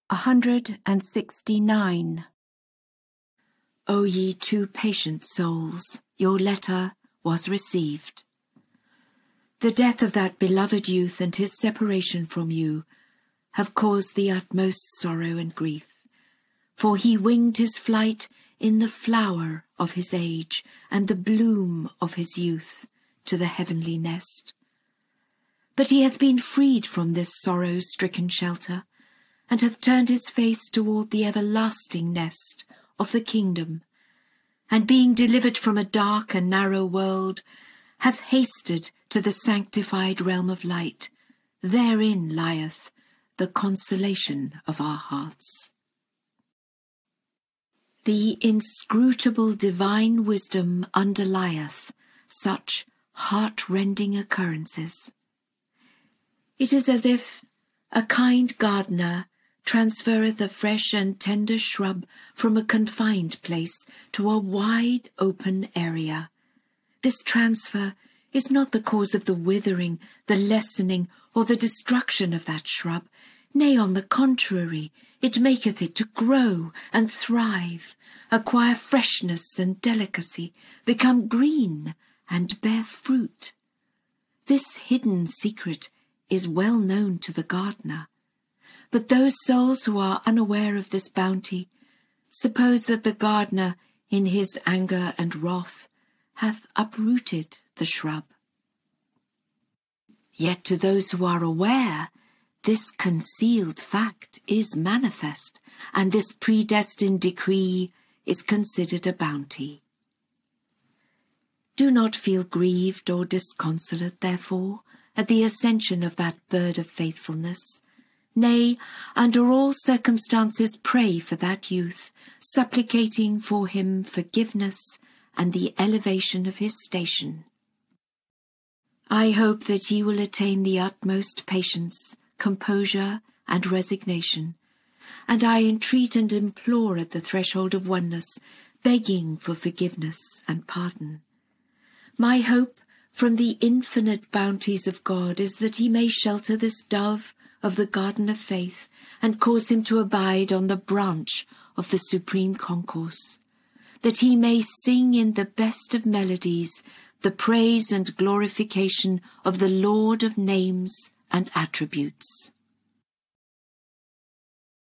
169. O ye too patient souls, your letter was received. The death of that beloved youth and his separation from you have caused the utmost sorrow and grief, for he winged his flight in the flower of his age and the bloom of his youth to the heavenly nest. But he hath been freed from this sorrow-stricken shelter, and hath turned his face toward the everlasting nest of the kingdom, and being delivered from a dark and narrow world, hath hasted to the sanctified realm of light. Therein lieth the consolation of our hearts. The inscrutable divine wisdom underlieth such heart-rending occurrences. It is as if a kind gardener transferreth a fresh and tender shrub from a confined place to a wide open area. This transfer is not the cause of the withering, the lessening, or the destruction of that shrub. Nay, on the contrary, it maketh it to grow and thrive, acquire freshness and delicacy, become green and bear fruit. This hidden secret is well known to the gardener. But those souls who are unaware of this bounty suppose that the gardener, in his anger and wrath, hath uprooted the shrub. Yet to those who are aware, this concealed fact is manifest, and this predestined decree is considered a bounty. Do not feel grieved or disconsolate, therefore, at the ascension of that bird of faithfulness. Nay, under all circumstances pray for that youth, supplicating for him forgiveness and the elevation of his station. I hope that ye will attain the utmost patience, composure, and resignation, and I entreat and implore at the threshold of oneness, begging for forgiveness and pardon. My hope from the infinite bounties of God is that he may shelter this dove of the garden of faith, and cause him to abide on the branch of the supreme concourse, that he may sing in the best of melodies the praise and glorification of the Lord of names and attributes.